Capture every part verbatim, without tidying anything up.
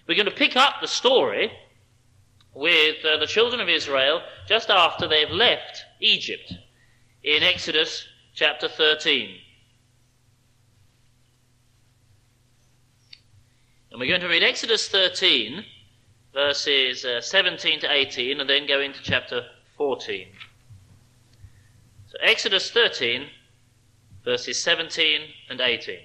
We're going to pick up the story with uh, the children of Israel just after they've left Egypt in Exodus chapter thirteen. And we're going to read Exodus thirteen, verses uh, seventeen to eighteen, and then go into chapter fourteen. So Exodus thirteen, verses seventeen and eighteen.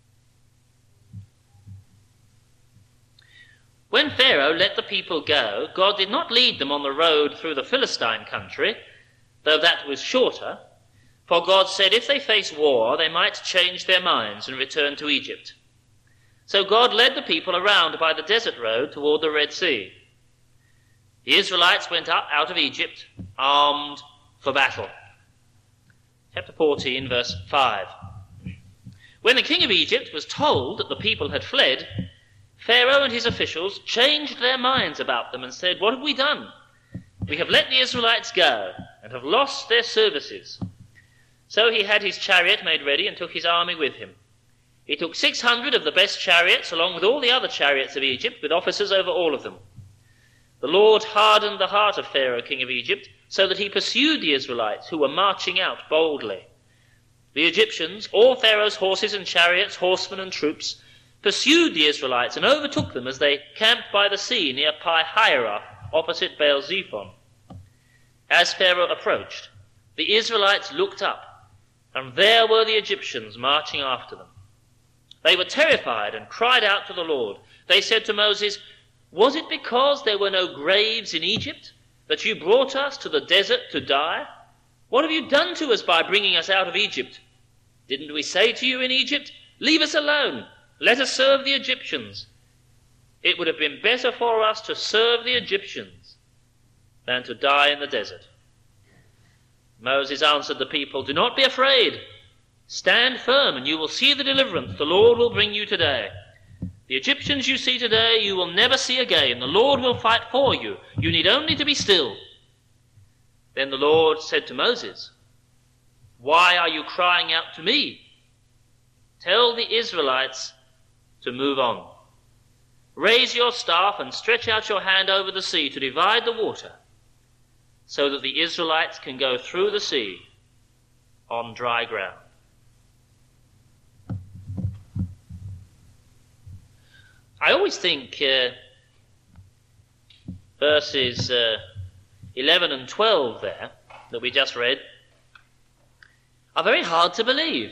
When Pharaoh let the people go, God did not lead them on the road through the Philistine country, though that was shorter, for God said if they face war, they might change their minds and return to Egypt. So God led the people around by the desert road toward the Red Sea. The Israelites went up out of Egypt, armed for battle. Chapter fourteen, verse five. When the king of Egypt was told that the people had fled, Pharaoh and his officials changed their minds about them and said, "What have we done? We have let the Israelites go and have lost their services." So he had his chariot made ready and took his army with him. He took six hundred of the best chariots, along with all the other chariots of Egypt, with officers over all of them. The Lord hardened the heart of Pharaoh, king of Egypt, so that he pursued the Israelites, who were marching out boldly. The Egyptians, all Pharaoh's horses and chariots, horsemen and troops, pursued the Israelites and overtook them as they camped by the sea near Pi-hahiroth, opposite Baal-zephon. As Pharaoh approached, the Israelites looked up, and there were the Egyptians marching after them. They were terrified and cried out to the Lord. They said to Moses, "Was it because there were no graves in Egypt that you brought us to the desert to die? What have you done to us by bringing us out of Egypt? Didn't we say to you in Egypt, 'Leave us alone, let us serve the Egyptians'? It would have been better for us to serve the Egyptians than to die in the desert." Moses answered the people, "Do not be afraid. Stand firm, and you will see the deliverance the Lord will bring you today. The Egyptians you see today you will never see again. The Lord will fight for you. You need only to be still." Then the Lord said to Moses, "Why are you crying out to me? Tell the Israelites to move on. Raise your staff and stretch out your hand over the sea to divide the water, so that the Israelites can go through the sea on dry ground." I always think uh, verses uh, eleven and twelve there, that we just read, are very hard to believe.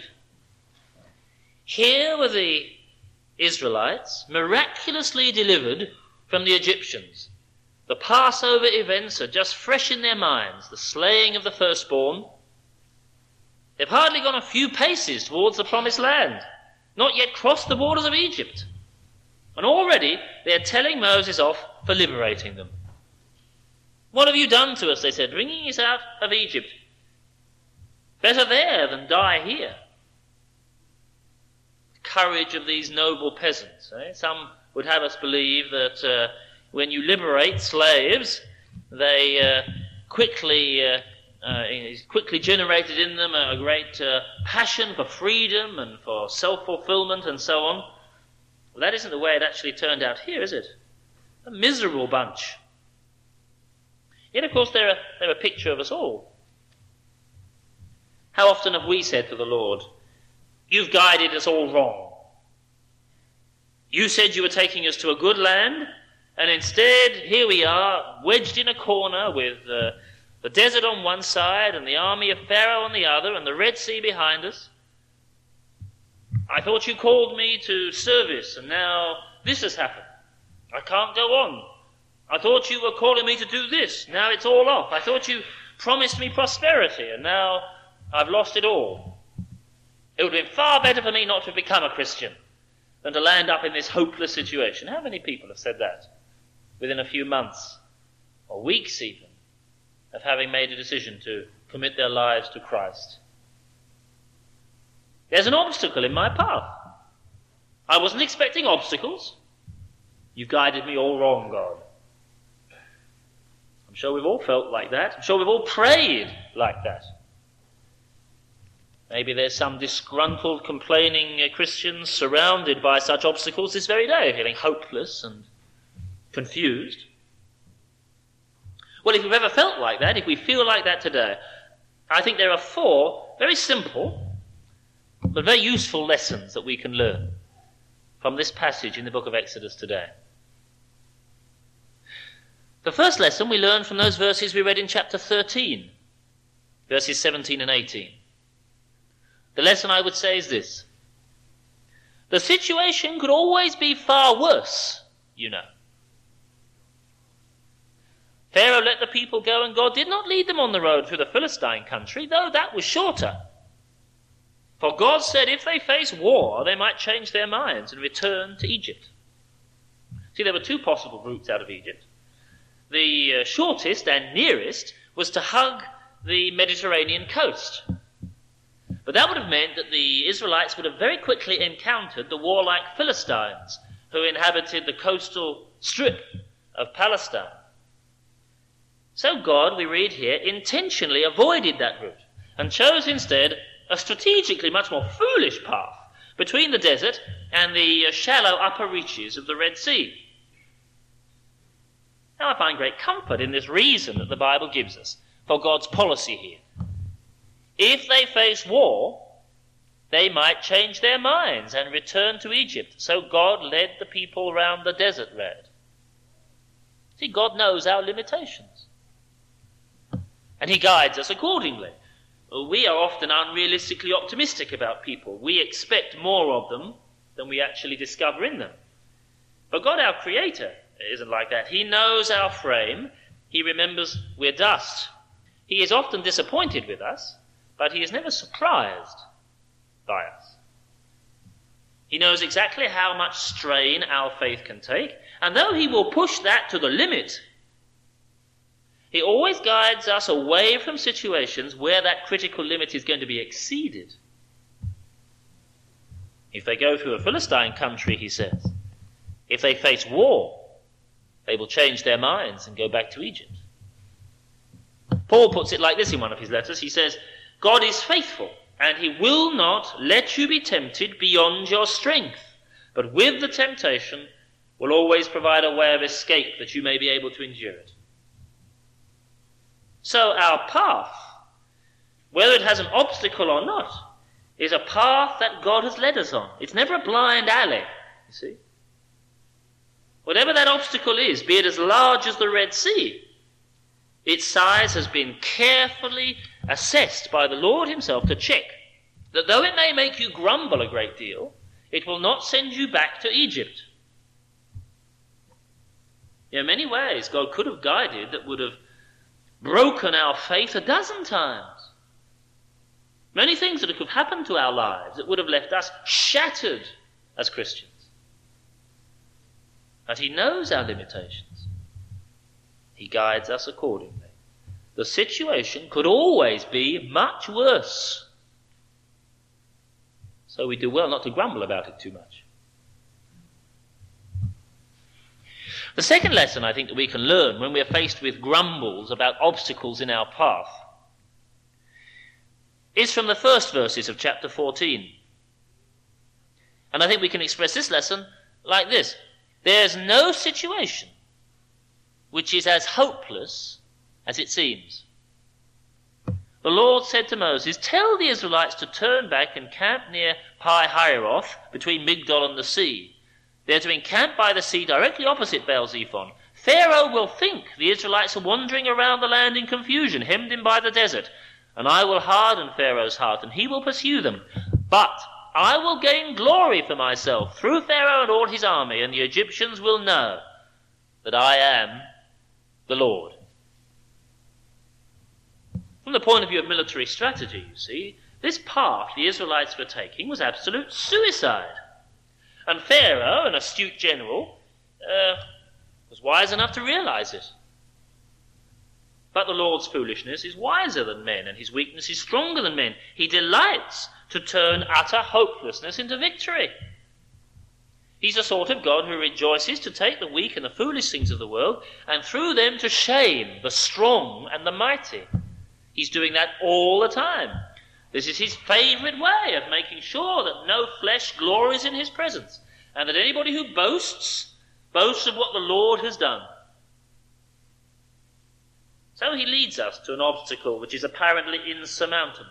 Here were the Israelites miraculously delivered from the Egyptians. The Passover events are just fresh in their minds, the slaying of the firstborn. They've hardly gone a few paces towards the promised land, not yet crossed the borders of Egypt. And already they are telling Moses off for liberating them. "What have you done to us?" they said, "bringing us out of Egypt. Better there than die here." The courage of these noble peasants. Eh? Some would have us believe that uh, when you liberate slaves, they uh, quickly uh, uh, is quickly generated in them a great uh, passion for freedom and for self-fulfillment and so on. Well, that isn't the way it actually turned out here, is it? A miserable bunch. Yet, of course, they're a, they're a picture of us all. How often have we said to the Lord, "You've guided us all wrong. You said you were taking us to a good land, and instead, here we are, wedged in a corner with uh, the desert on one side and the army of Pharaoh on the other and the Red Sea behind us. I thought you called me to service, and now this has happened. I can't go on. I thought you were calling me to do this. Now it's all off. I thought you promised me prosperity, and now I've lost it all. It would have been far better for me not to become a Christian than to land up in this hopeless situation." How many people have said that within a few months, or weeks even, of having made a decision to commit their lives to Christ? There's an obstacle in my path. I wasn't expecting obstacles. You've guided me all wrong, God. I'm sure we've all felt like that. I'm sure we've all prayed like that. Maybe there's some disgruntled, complaining uh, Christians surrounded by such obstacles this very day, feeling hopeless and confused. Well, if we've ever felt like that, if we feel like that today, I think there are four very simple but very useful lessons that we can learn from this passage in the book of Exodus today. The first lesson we learn from those verses we read in chapter thirteen, verses seventeen and eighteen. The lesson, I would say, is this. The situation could always be far worse, you know. Pharaoh let the people go, and God did not lead them on the road through the Philistine country, though that was shorter. For God said if they face war, they might change their minds and return to Egypt. See, there were two possible routes out of Egypt. The uh, shortest and nearest was to hug the Mediterranean coast. But that would have meant that the Israelites would have very quickly encountered the warlike Philistines who inhabited the coastal strip of Palestine. So God, we read here, intentionally avoided that route and chose instead a strategically much more foolish path between the desert and the shallow upper reaches of the Red Sea. Now I find great comfort in this reason that the Bible gives us for God's policy here. If they face war, they might change their minds and return to Egypt. So God led the people around the desert road. See, God knows our limitations, and he guides us accordingly. We are often unrealistically optimistic about people. We expect more of them than we actually discover in them. But God, our Creator, isn't like that. He knows our frame. He remembers we're dust. He is often disappointed with us, but he is never surprised by us. He knows exactly how much strain our faith can take, and though he will push that to the limit, he always guides us away from situations where that critical limit is going to be exceeded. If they go through a Philistine country, he says, if they face war, they will change their minds and go back to Egypt. Paul puts it like this in one of his letters. He says, God is faithful, and he will not let you be tempted beyond your strength, but with the temptation will always provide a way of escape that you may be able to endure it. So our path, whether it has an obstacle or not, is a path that God has led us on. It's never a blind alley, you see. Whatever that obstacle is, be it as large as the Red Sea, its size has been carefully assessed by the Lord himself to check that though it may make you grumble a great deal, it will not send you back to Egypt. In many ways, God could have guided that would have broken our faith a dozen times. Many things that could have happened to our lives that would have left us shattered as Christians. But he knows our limitations. He guides us accordingly. The situation could always be much worse. So we do well not to grumble about it too much. The second lesson I think that we can learn when we are faced with grumbles about obstacles in our path is from the first verses of chapter fourteen. And I think we can express this lesson like this. There's no situation which is as hopeless as it seems. The Lord said to Moses, tell the Israelites to turn back and camp near Pi-Hahiroth between Migdol and the sea. They're to encamp by the sea directly opposite Baal-Zephon. Pharaoh will think the Israelites are wandering around the land in confusion, hemmed in by the desert. And I will harden Pharaoh's heart, and he will pursue them. But I will gain glory for myself through Pharaoh and all his army, and the Egyptians will know that I am the Lord. From the point of view of military strategy, you see, this path the Israelites were taking was absolute suicide. And Pharaoh, an astute general, uh, was wise enough to realize it. But the Lord's foolishness is wiser than men, and his weakness is stronger than men. He delights to turn utter hopelessness into victory. He's a sort of God who rejoices to take the weak and the foolish things of the world, and through them to shame the strong and the mighty. He's doing that all the time. This is his favourite way of making sure that no flesh glories in his presence, and that anybody who boasts Boast of what the Lord has done. So he leads us to an obstacle which is apparently insurmountable.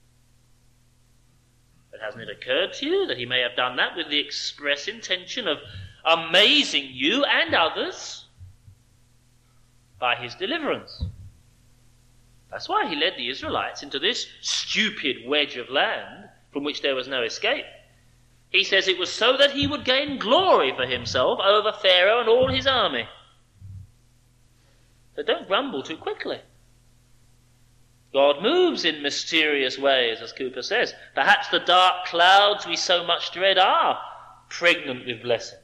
But hasn't it occurred to you that he may have done that with the express intention of amazing you and others by his deliverance? That's why he led the Israelites into this stupid wedge of land from which there was no escape. He says it was so that he would gain glory for himself over Pharaoh and all his army. So don't grumble too quickly. God moves in mysterious ways, as Cooper says. Perhaps the dark clouds we so much dread are pregnant with blessings.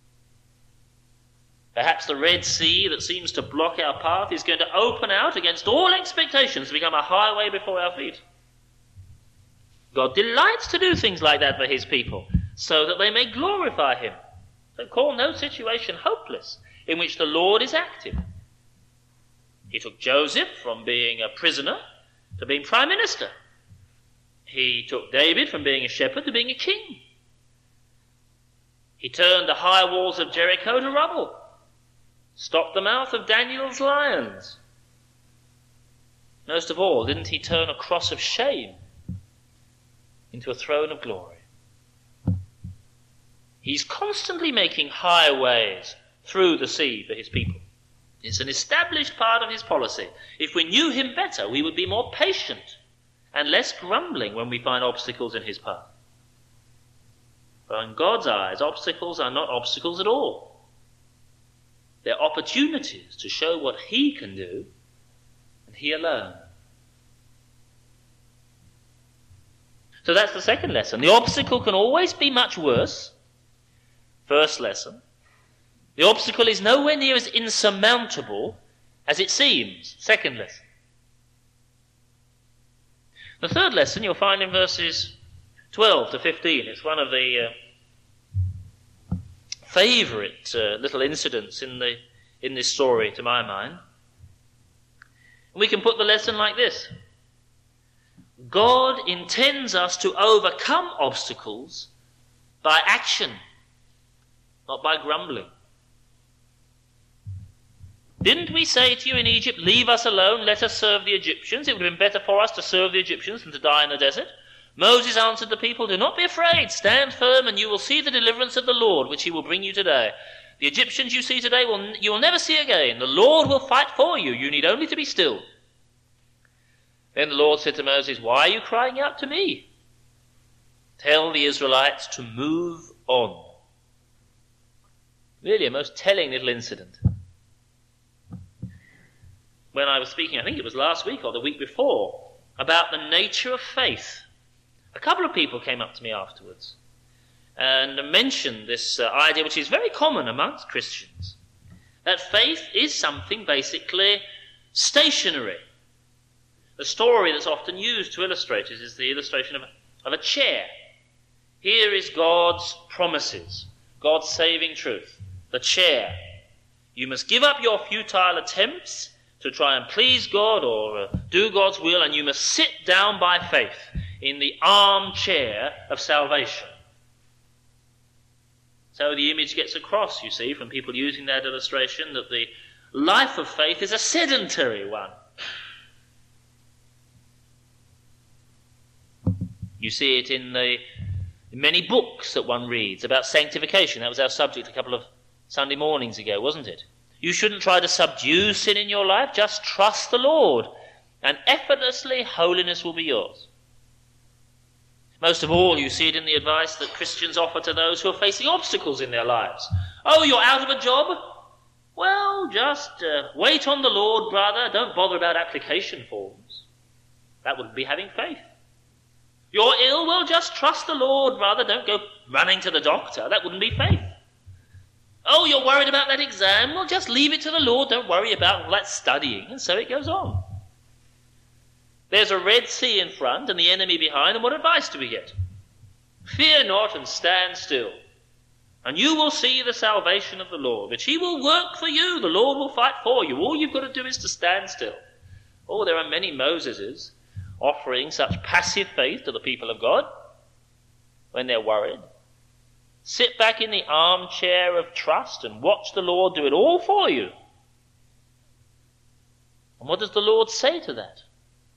Perhaps the Red Sea that seems to block our path is going to open out against all expectations to become a highway before our feet. God delights to do things like that for his people, so that they may glorify him. So call no situation hopeless in which the Lord is active. He took Joseph from being a prisoner to being prime minister. He took David from being a shepherd to being a king. He turned the high walls of Jericho to rubble, stopped the mouth of Daniel's lions. Most of all, didn't he turn a cross of shame into a throne of glory? He's constantly making highways through the sea for his people. It's an established part of his policy. If we knew him better, we would be more patient and less grumbling when we find obstacles in his path. But in God's eyes, obstacles are not obstacles at all. They're opportunities to show what he can do, and he alone. So that's the second lesson. The obstacle can always be much worse. First lesson. The obstacle is nowhere near as insurmountable as it seems. Second lesson. The third lesson you'll find in verses twelve to fifteen. It's one of the uh, favourite uh, little incidents in the in this story, to my mind. And we can put the lesson like this. God intends us to overcome obstacles by action, not by grumbling. Didn't we say to you in Egypt, leave us alone, let us serve the Egyptians? It would have been better for us to serve the Egyptians than to die in the desert. Moses answered the people, do not be afraid, stand firm, and you will see the deliverance of the Lord, which he will bring you today. The Egyptians you see today, will you will never see again. The Lord will fight for you. You need only to be still. Then the Lord said to Moses, why are you crying out to me? Tell the Israelites to move on. Really a most telling little incident. When I was speaking, I think it was last week or the week before, about the nature of faith, a couple of people came up to me afterwards and mentioned this uh, idea, which is very common amongst Christians, that faith is something basically stationary. The story that's often used to illustrate it is the illustration of a, of a chair. Here is God's promises, God's saving truth, the chair. You must give up your futile attempts to try and please God or uh, do God's will, and you must sit down by faith in the armchair of salvation. So the image gets across, you see, from people using that illustration, that the life of faith is a sedentary one. You see it in the in many books that one reads about sanctification. That was our subject a couple of Sunday mornings ago, wasn't it? You shouldn't try to subdue sin in your life. Just trust the Lord, and effortlessly holiness will be yours. Most of all, you see it in the advice that Christians offer to those who are facing obstacles in their lives. Oh, you're out of a job? Well, just uh, wait on the Lord, brother. Don't bother about application forms. That wouldn't be having faith. You're ill? Well, just trust the Lord, brother. Don't go running to the doctor. That wouldn't be faith. Oh, you're worried about that exam? Well, just leave it to the Lord. Don't worry about all that studying. And so it goes on. There's a Red Sea in front and the enemy behind, and what advice do we get? Fear not and stand still, and you will see the salvation of the Lord, which he will work for you. The Lord will fight for you. All you've got to do is to stand still. Oh, there are many Moseses offering such passive faith to the people of God when they're worried. Sit back in the armchair of trust and watch the Lord do it all for you. And what does the Lord say to that?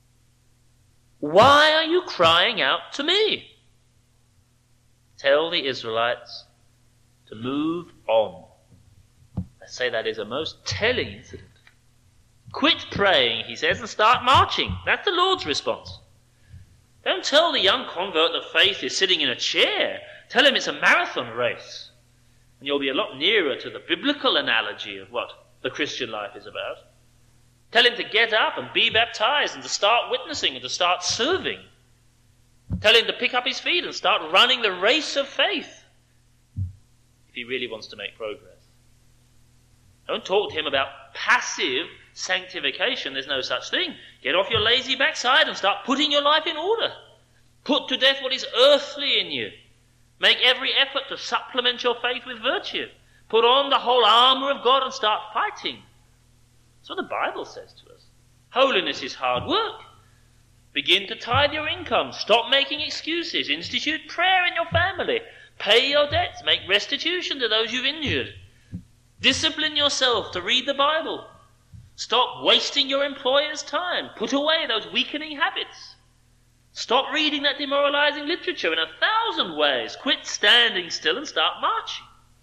Why are you crying out to me? Tell the Israelites to move on. I say that is a most telling incident. Quit praying, he says, and start marching. That's the Lord's response. Don't tell the young convert that faith is sitting in a chair. Tell him it's a marathon race. And you'll be a lot nearer to the biblical analogy of what the Christian life is about. Tell him to get up and be baptized and to start witnessing and to start serving. Tell him to pick up his feet and start running the race of faith if he really wants to make progress. Don't talk to him about passive sanctification. There's no such thing. Get off your lazy backside and start putting your life in order. Put to death what is earthly in you. Make every effort to supplement your faith with virtue. Put on the whole armour of God and start fighting. That's what the Bible says to us. Holiness is hard work. Begin to tithe your income. Stop making excuses. Institute prayer in your family. Pay your debts. Make restitution to those you've injured. Discipline yourself to read the Bible. Stop wasting your employer's time. Put away those weakening habits. Stop reading that demoralizing literature in a thousand ways. Quit standing still and start marching.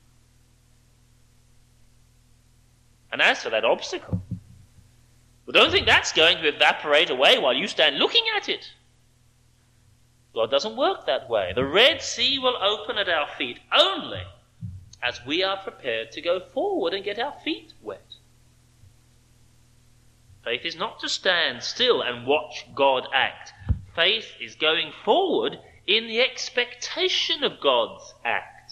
And as for that obstacle, well, don't think that's going to evaporate away while you stand looking at it. God doesn't work that way. The Red Sea will open at our feet only as we are prepared to go forward and get our feet wet. Faith is not to stand still and watch God act. Faith is going forward in the expectation of God's act.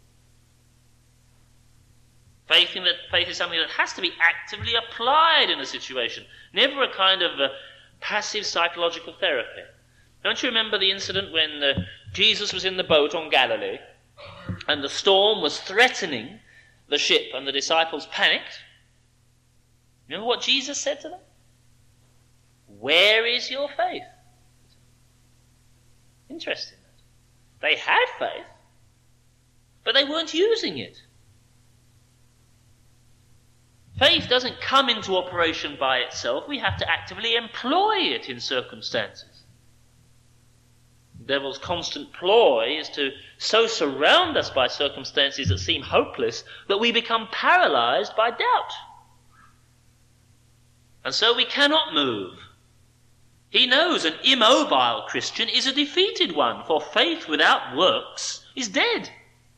Faith, in that, faith is something that has to be actively applied in a situation, never a kind of a passive psychological therapy. Don't you remember the incident when uh, Jesus was in the boat on Galilee and the storm was threatening the ship and the disciples panicked? Remember what Jesus said to them? Where is your faith? Interesting. They had faith, but they weren't using it. Faith doesn't come into operation by itself. We have to actively employ it in circumstances. The devil's constant ploy is to so surround us by circumstances that seem hopeless that we become paralyzed by doubt. And so we cannot move. He knows an immobile Christian is a defeated one, for faith without works is dead.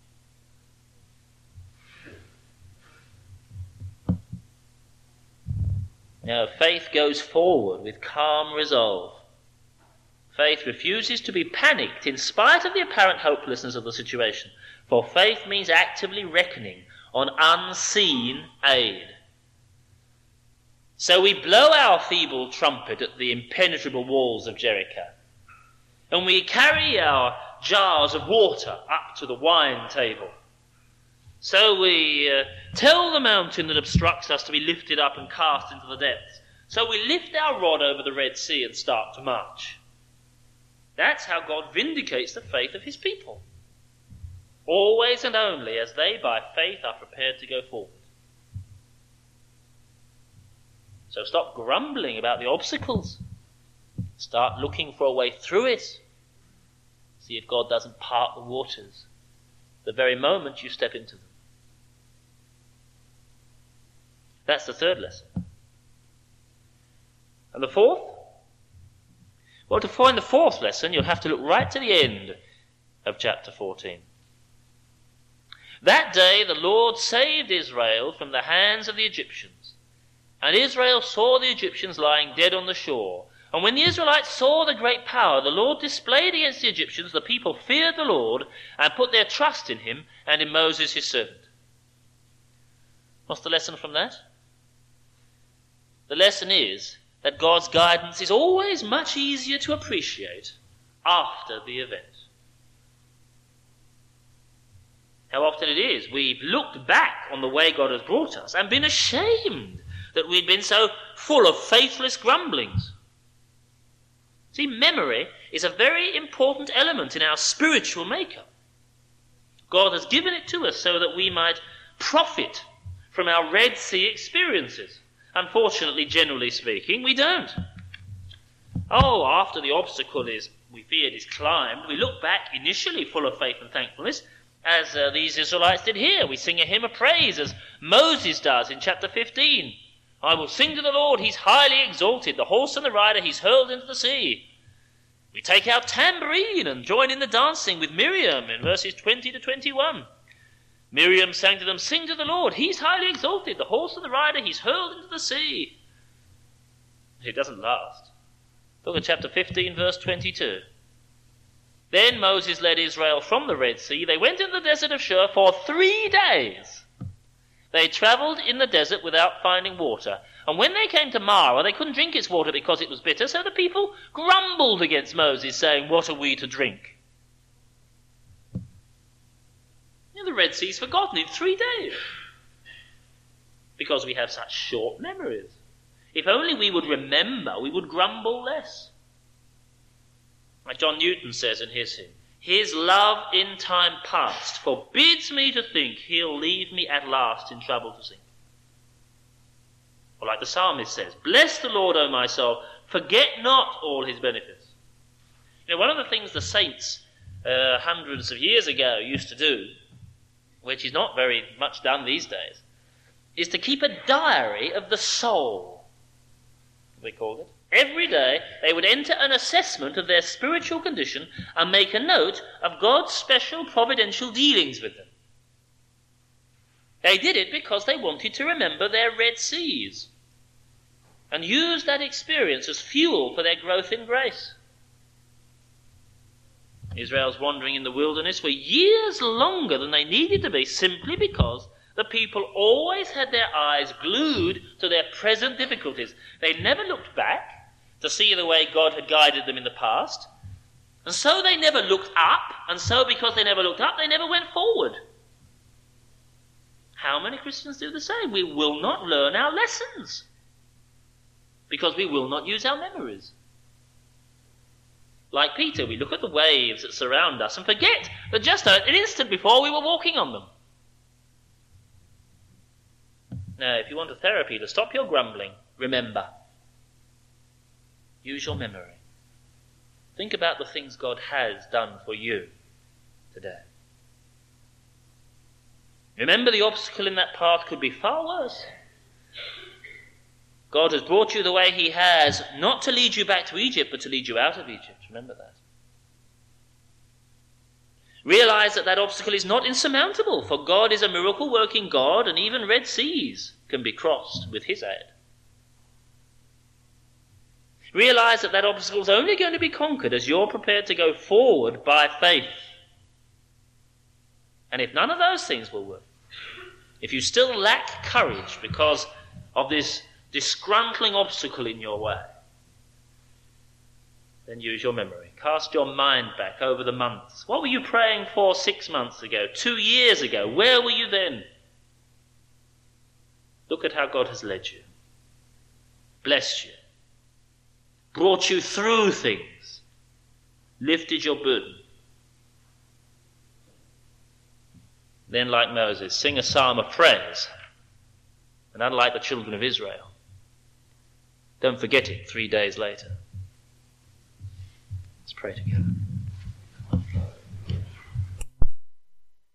Now, faith goes forward with calm resolve. Faith refuses to be panicked in spite of the apparent hopelessness of the situation, for faith means actively reckoning on unseen aid. So we blow our feeble trumpet at the impenetrable walls of Jericho, and we carry our jars of water up to the wine table. So we uh, tell the mountain that obstructs us to be lifted up and cast into the depths. So we lift our rod over the Red Sea and start to march. That's how God vindicates the faith of his people. Always and only as they by faith are prepared to go forward. So stop grumbling about the obstacles. Start looking for a way through it. See if God doesn't part the waters the very moment you step into them. That's the third lesson. And the fourth? Well, to find the fourth lesson, you'll have to look right to the end of chapter fourteen. That day the Lord saved Israel from the hands of the Egyptians. And Israel saw the Egyptians lying dead on the shore. And when the Israelites saw the great power the Lord displayed against the Egyptians, the people feared the Lord and put their trust in him and in Moses his servant. What's the lesson from that? The lesson is that God's guidance is always much easier to appreciate after the event. How often it is we've looked back on the way God has brought us and been ashamed that we'd been so full of faithless grumblings. See, memory is a very important element in our spiritual makeup. God has given it to us so that we might profit from our Red Sea experiences. Unfortunately, generally speaking, we don't. Oh, after the obstacle is, we feared, is climbed, we look back initially full of faith and thankfulness, as uh, these Israelites did here. We sing a hymn of praise, as Moses does in chapter fifteen. I will sing to the Lord, he's highly exalted, the horse and the rider he's hurled into the sea. We take our tambourine and join in the dancing with Miriam in verses twenty to twenty-one. Miriam sang to them, sing to the Lord, he's highly exalted, the horse and the rider he's hurled into the sea. It doesn't last. Look at chapter fifteen, verse twenty-two. Then Moses led Israel from the Red Sea. They went in the desert of Shur for three days. They travelled in the desert without finding water. And when they came to Marah, they couldn't drink its water because it was bitter. So the people grumbled against Moses, saying, what are we to drink? You know, the Red Sea's forgotten in three days. Because we have such short memories. If only we would remember, we would grumble less. Like John Newton says in his hymn, his love in time past forbids me to think he'll leave me at last in trouble to sink. Or like the psalmist says, bless the Lord, O my soul, forget not all his benefits. You know, one of the things the saints uh, hundreds of years ago used to do, which is not very much done these days, is to keep a diary of the soul, they called it. Every day they would enter an assessment of their spiritual condition and make a note of God's special providential dealings with them. They did it because they wanted to remember their Red Seas and use that experience as fuel for their growth in grace. Israel's wandering in the wilderness were years longer than they needed to be, simply because the people always had their eyes glued to their present difficulties. They never looked back to see the way God had guided them in the past, and so they never looked up, and so because they never looked up, they never went forward. How many Christians do the same? We will not learn our lessons because we will not use our memories. Like Peter, we look at the waves that surround us and forget that just an instant before we were walking on them. Now, if you want a therapy to stop your grumbling, remember. Use your memory. Think about the things God has done for you today. Remember, the obstacle in that path could be far worse. God has brought you the way he has, not to lead you back to Egypt, but to lead you out of Egypt. Remember that. Realize that that obstacle is not insurmountable, for God is a miracle-working God, and even Red Seas can be crossed with his aid. Realize that that obstacle is only going to be conquered as you're prepared to go forward by faith. And if none of those things will work, if you still lack courage because of this disgruntling obstacle in your way, then use your memory. Cast your mind back over the months. What were you praying for six months ago, two years ago? Where were you then? Look at how God has led you, blessed you, brought you through things, lifted your burden. Then, like Moses, sing a psalm of praise. And unlike the children of Israel, don't forget it three days later. Let's pray together.